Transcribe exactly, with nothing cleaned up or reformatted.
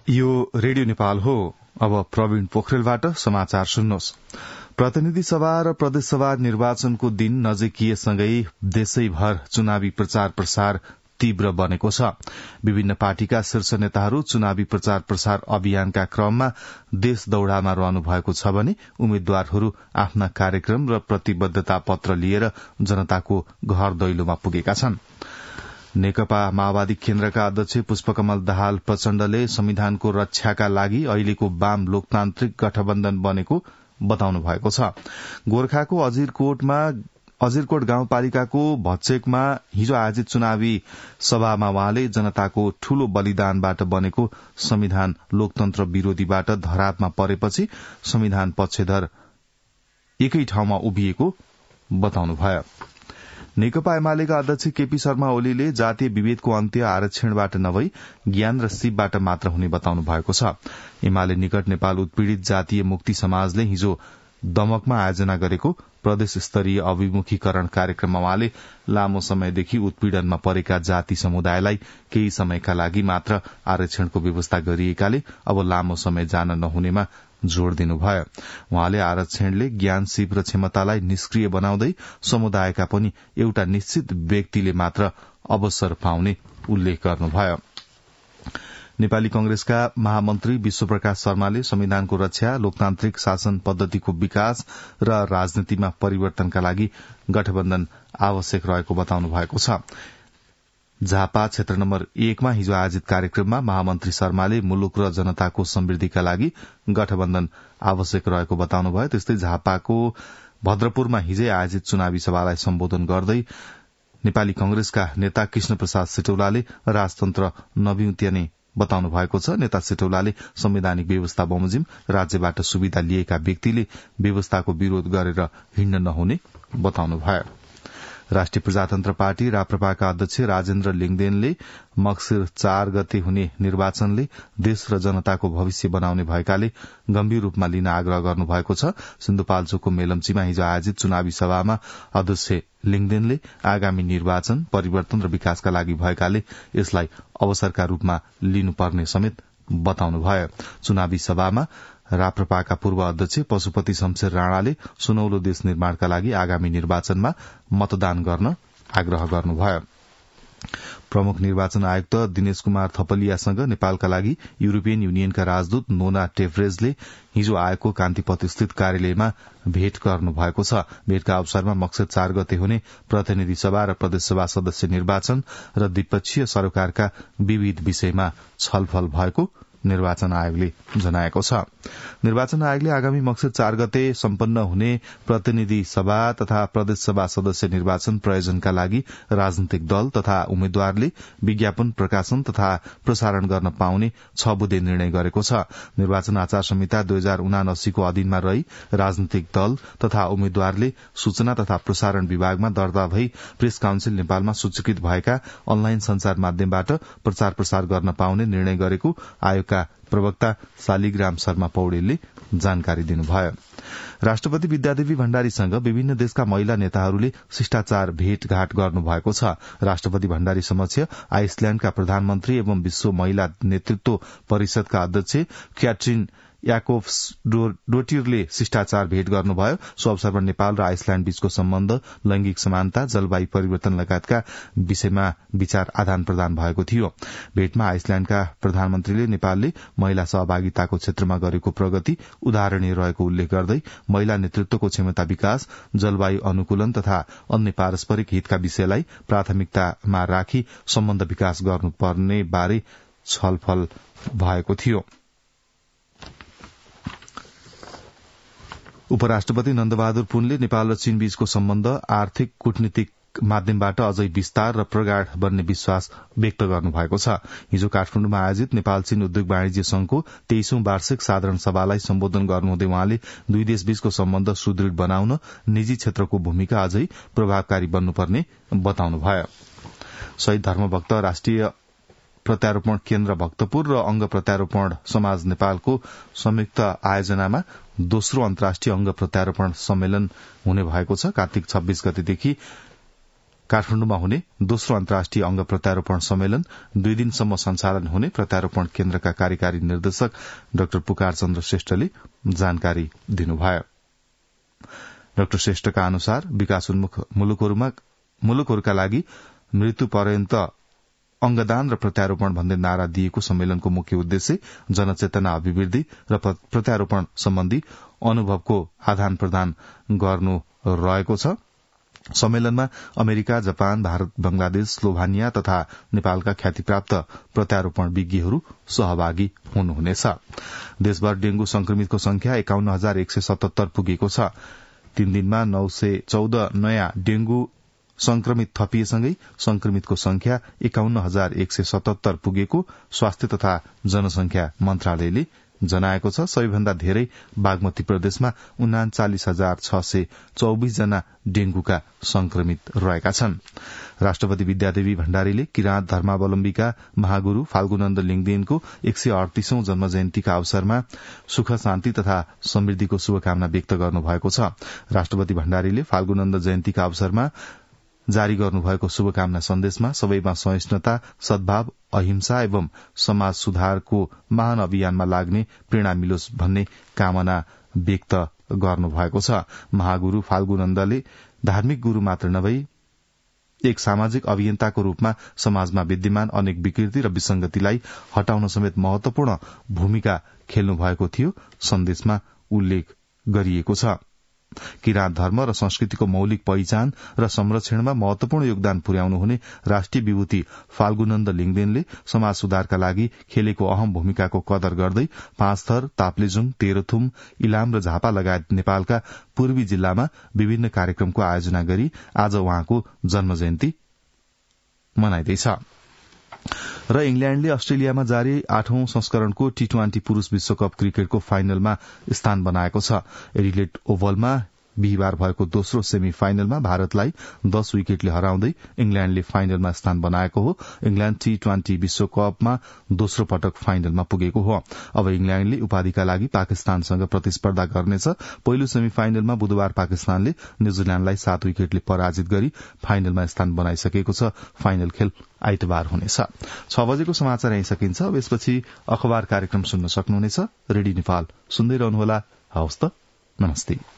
यो रेडियो नेपाल हो। अब प्रवीण पोखरेलबाट समाचार सुन्नुहोस्। प्रतिनिधि सभा र प्रदेशसभा निर्वाचनको दिन नजिकिएसँगै देशैभर चुनावी प्रचार प्रसार तीव्र बनेको छ। विभिन्न पार्टीका शीर्ष नेताहरू चुनावी प्रचार प्रसार अभियानका क्रममा देश दौड़ामा रहनु भएको छ भने उम्मेद्वारहरू आफ्ना कार्यक्रम र प्रतिबद्धता पत्र लिएर जनताको घर दैलोमा पुगेका छन्। नेकपा माओवादी केन्द्रका अध्यक्ष पुष्पकमल दाहाल प्रचण्डले संविधानको रक्षाका लागि अहिलेको वाम लोकतान्त्रिक गठबन्धन बनेको बताउनु भएको छ। गोर्खाको अजिरकोटमा अजिरकोट गाउँपालिकाको भच्चेकमा हिजो आयोजित चुनावी सभामा वहाँले जनताको ठूलो बलिदानबाट बनेको संविधान लोकतन्त्र विरोधीबाट धरापमा परेपछि संविधान पक्षधर एकै ठाउँमा उभिएको बताउनुभयो। नेकपा एमालेका अध्यक्ष केपी शर्मा ओलीले जातीय विभेदको अन्त्य आरक्षणबाट नभई ज्ञान र सिपबाट मात्र हुने बताउनु भएको छ। एमाले निकट नेपाल उत्पीड़ित जातीय मुक्ति समाजले हिजो दमकमा आयोजना गरेको प्रदेश स्तरीय अभिमुखीकरण कार्यक्रममा वहाँले लामो समयदेखि उत्पीड़नमा परेका जाति समुदायलाई केही समयका लागि मात्र आरक्षणको व्यवस्था गरिएकाले अब लामो समय जान नहुनेमा जोड़ दिनुभयो। वहाँले आरक्षणले ज्ञान सिप र क्षमतालाई निष्क्रिय बनाउँदै समुदायका पनि एउटा निश्चित व्यक्तिले मात्र अवसर पाउने उल्लेख गर्नुभयो। नेपाली कंग्रेसका महामन्त्री विश्वप्रकाश शर्माले संविधानको रक्षा, लोकतान्त्रिक शासन पद्धतिको विकास र राजनीतिमा परिवर्तनका लागि गठबन्धन आवश्यक रहेको बताउनु भएको छ। झापा क्षेत्र नम्बर एकमा हिजो आयोजित कार्यक्रममा महामन्त्री शर्माले मुलुक र जनताको समृद्धिका लागि गठबन्धन आवश्यक रहेको बताउनुभयो। त्यस्तै झापाको भद्रपुरमा हिजै आयोजित चुनावी सभालाई सम्बोधन गर्दै नेपाली कंग्रेसका नेता कृष्ण प्रसाद सिटौलाले राजतन्त्र नबिउत्यने बताउनु भएको छ। नेता सिटौलाले संवैधानिक व्यवस्था बमोजिम राज्यबाट सुविधा लिएका व्यक्तिले व्यवस्थाको विरोध गरेर हिँड्न नहुने बताउनुभयो। राष्ट्रिय प्रजातन्त्र पार्टी राप्रपाका अध्यक्ष राजेन्द्र लिङदेनले मक्सिर चार गते हुने निर्वाचनले देश र जनताको भविष्य बनाउने भएकाले गम्भीर रूपमा लिन आग्रह गर्नुभएको छ। सिन्धुपाल्चोकको मेलम्चीमा हिजो आयोजित चुनावी सभामा अध्यक्ष लिङदेनले आगामी निर्वाचन परिवर्तन र विकासका लागि भएकाले यसलाई अवसरका रूपमा लिनुपर्ने समेत बताउनुभयो। चुनावी सभामा राप्रपाका पूर्व अध्यक्ष पशुपति शमशेर राणाले सुनौलो देश निर्माणका लागि आगामी निर्वाचनमा मतदान गर्न आग्रह गर्नुभयो। प्रमुख निर्वाचन आयुक्त दिनेश कुमार थपलियासँग नेपालका लागि युरोपियन युनियनका राजदूत नोना टेभरेजले हिजो आएको कान्तिपथ स्थित कार्यालयमा भेट गर्नुभएको छ। भेटका अवसरमा मक्सिर चार गते हुने प्रतिनिधि सभा र प्रदेशसभा सदस्य निर्वाचन र द्विपक्षीय सरोकारका विविध विषयमा छलफल भएको निर्वाचन आयोगले जनाएको छ। निर्वाचन आयोगले आगामी मक्सिर चार गते सम्पन्न हुने प्रतिनिधि सभा तथा प्रदेशसभा सदस्य निर्वाचन प्रयोजनका लागि राजनैतिक दल तथा उम्मेद्वारले विज्ञापन प्रकाशन तथा प्रसारण गर्न पाउने छ बुँदे निर्णय गरेको छ। निर्वाचन आचार संहिता दुई हजार उनासीको अधीनमा रही राजनैतिक दल तथा उम्मेद्वारले सूचना तथा प्रसारण विभागमा दर्ता भई प्रेस काउन्सिल नेपालमा सूचीकृत भएका अनलाइन संचार माध्यमबाट प्रचार प्रसार गर्न पाउने निर्णय गरेको आयोगका प्रवक्ता शालिग्राम शर्मा पौडेलले जानकारी दिनुभयो। राष्ट्रपति विद्यादेवी भण्डारीसँग विभिन्न देशका महिला नेताहरूले शिष्टाचार भेटघाट गर्नुभएको छ। राष्ट्रपति भण्डारी समक्ष आइसल्याण्डका प्रधानमन्त्री एवं विश्व महिला नेतृत्व परिषदका अध्यक्ष क्याट्रिन याकोब्स डोटिरले शिष्टाचार भेट गर्नुभयो। सो अवसरमा नेपाल र आइसल्याण्ड बीचको सम्बन्ध, लैंगिक समानता, जलवायु परिवर्तन लगायतका विषयमा विचार आदान प्रदान भएको थियो। भेटमा आइसल्याण्डका प्रधानमन्त्रीले नेपालले महिला सहभागिताको क्षेत्रमा गरेको प्रगति उदाहरणीय रहेको उल्लेख गर्दै महिला नेतृत्वको क्षमता विकास, जलवायु अनुकूलन तथा अन्य पारस्परिक हितका विषयलाई प्राथमिकतामा राखी सम्बन्ध विकास गर्नुपर्ने बारे छलफल भएको थियो। उपराष्ट्रपति नन्दबहादुर पुनले नेपाल र चीन बीचको सम्बन्ध आर्थिक कूटनीतिक माध्यमबाट अझै विस्तार र प्रगाढ़ बन्ने विश्वास व्यक्त गर्नुभएको छ। हिजो काठमाडौँमा आयोजित नेपाल चीन उद्योग वाणिज्य संघको तेइसौं वार्षिक साधारण सभालाई सम्बोधन गर्नुहुँदै वहाँले दुई देश बीचको सम्बन्ध सुदृढ़ बनाउन निजी क्षेत्रको भूमिका अझै प्रभावकारी बन्नुपर्ने बताउनुभयो। शहीद धर्मभक्त राष्ट्रिय प्रत्यारोपण केन्द्र भक्तपुर र अंग प्रत्यारोपण समाज नेपालको संयुक्त आयोजनामा दोस्रो अन्तर्राष्ट्रिय अंग प्रत्यारोपण सम्मेलन हुने भएको छ। कार्तिक छब्बीस गतेदेखि काठमाडौँमा हुने दोस्रो अन्तर्राष्ट्रिय अंग प्रत्यारोपण सम्मेलन दुई दिनसम्म सञ्चालन हुने प्रत्यारोपण केन्द्रका कार्यकारी निर्देशक डाक्टर पुकार चन्द्र श्रेष्ठले जानकारी दिनुभयो। डाक्टर श्रेष्ठका अनुसार विकासोन्मुख मुलुकहरूमा मुलुकहरूका लागि मृत्यु पर्यन्त अंगदान र प्रत्यारोपण भन्दै नारा दिएको सम्मेलनको मुख्य उद्देश्य जनचेतना अभिवृद्धि र प्रत्यारोपण सम्बन्धी अनुभवको आदान प्रदान गर्नु रहेको छ। सम्मेलनमा America, Japan, Bharat, Bangladesh, Slovenia तथा नेपालका ख्यातिप्राप्त प्रत्यारोपण विज्ञहरू सहभागी हुनुहुनेछ। देशभर डेंगू संक्रमितको संख्या एकाउन्न हजार एक सय सतहत्तर पुगेको छ। तीन दिनमा नौ सय चौध नयाँ डेंगू संक्रमित थपिएसँगै संक्रमितको संख्या एकाउन्न हजार एक सय सतहत्तर पुगेको स्वास्थ्य तथा जनसंख्या मन्त्रालयले जनाएको छ। सबैभन्दा धेरै बागमती प्रदेशमा उनाचालिस हजार छ सय चौबिस जना डेंगूका संक्रमित रहेका छन्। राष्ट्रपति विद्यादेवी भण्डारीले किराँत धर्मावलम्बीका महागुरू फाल्गुनन्द लिङदेनको एक सय अडतीसौं जन्म जयन्तीका अवसरमा सुख शान्ति तथा समृद्धिको शुभकामना व्यक्त गर्नुभएको छ। राष्ट्रपति भण्डारीले फाल्गुनन्द जयन्तीका अवसरमा जारी गर्नुभएको शुभकामना सन्देशमा सबैमा सहिष्णुता, सद्भाव, अहिंसा एवं समाज सुधारको महान अभियानमा लाग्ने प्रेरणा मिलोस् भन्ने कामना व्यक्त गर्नुभएको छ। महागुरू फाल्गुनन्दले धार्मिक गुरू मात्र नभई एक सामाजिक अभियन्ताको रूपमा समाजमा विद्यमान अनेक विकृति र विसंगतिलाई हटाउन समेत महत्वपूर्ण भूमिका खेल्नु भएको थियो सन्देशमा उल्लेख गरिएको छ। किराँत धर्म र संस्कृतिको मौलिक पहिचान र संरक्षणमा महत्वपूर्ण योगदान पुर्याउनु हुने राष्ट्रिय विभूति फाल्गुनन्द लिङदेनले समाज सुधारका लागि खेलेको अहम भूमिकाको कदर गर्दै पाँचथर, ताप्लेजुङ, तेह्रथुम, इलाम र झापा लगायत नेपालका पूर्वी जिल्लामा विभिन्न कार्यक्रमको आयोजना गरी आज उहाँको जन्म जयन्ती मनाइँदैछ। र इंग्ल्याण्डले अस्ट्रेलियामा जारी आठौं संस्करणको टी ट्वेन्टी पुरूष विश्वकप क्रिकेटको फाइनलमा स्थान बनाएको छ। एडिलेड ओभलमा बिहिबार भएको दोस्रो सेमी फाइनलमा भारतलाई दस विकेटले हराउँदै इंग्ल्याण्डले फाइनलमा स्थान बनाएको हो। इंग्ल्याण्ड टी ट्वेन्टी विश्वकपमा दोस्रो पटक फाइनलमा पुगेको हो। अब इंग्ल्याण्डले उपाधिका लागि पाकिस्तानसँग प्रतिस्पर्धा गर्नेछ। पहिलो सेमी फाइनलमा बुधबार पाकिस्तानले न्यूजील्याण्डलाई सात विकेटले पराजित गरी फाइनलमा स्थान बनाइसकेको छ। फाइनल खेल आइतबार हुनेछ। छ बजेको समाचार यही सकिन्छ। अब यसपछि अखबार कार्यक्रम सुन्न सक्नुहुनेछ। रेडियो नेपाल सुन्दै रहनुहोला। हवस् त, नमस्ते।